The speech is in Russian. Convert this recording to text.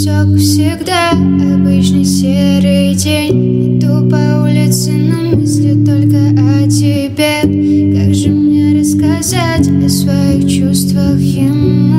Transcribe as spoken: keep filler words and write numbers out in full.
все как всегда, обычный серый день. Иду по улице, но мысли только о тебе. Как же мне рассказать о своих чувствах ему?